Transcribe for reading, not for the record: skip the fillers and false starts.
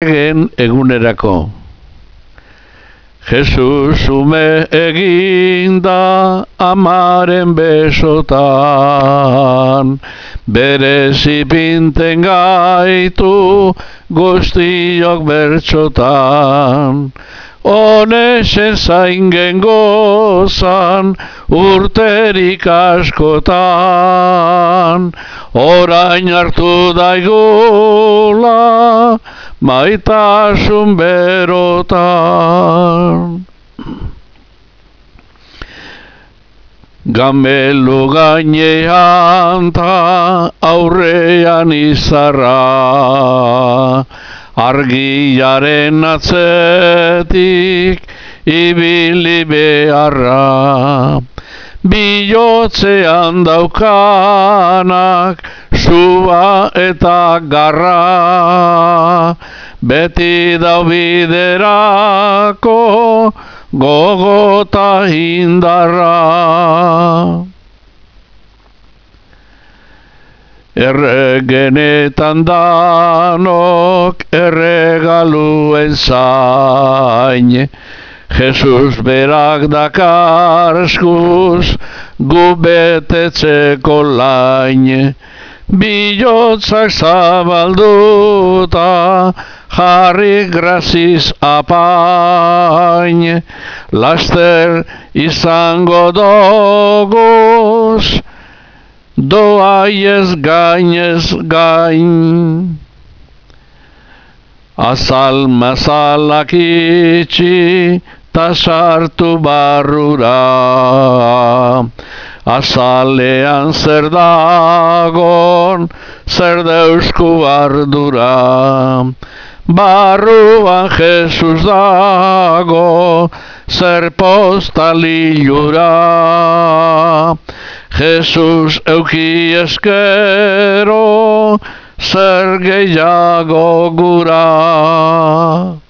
egunerako. Jesus ume eginda amaren besotan, berez ipinten gaitu guztiok bertxotan. Honesen zaingen gozan urterik askotan, orain hartu daigula maitasun berotan. Gamelu gainean ta aurrean izarra, argiaren atzetik ibili beharra. Bihotzean daukanak sua eta garra, beti daubiderako gogota indarra. Erregenetan danok erregaluen zain, Jesus berak dakar eskuz gu betetzeko lain. Bihotzak zabalduta jarri graziz apain, laster izango doguz doaiez gainez gain. Azal mazalak itxi ta sartu barrura, azalean zer dagon, zer deusku ardura. Barruan Jesus dago, zer postalilura. Jesus euki eskero, zer gehiago gura.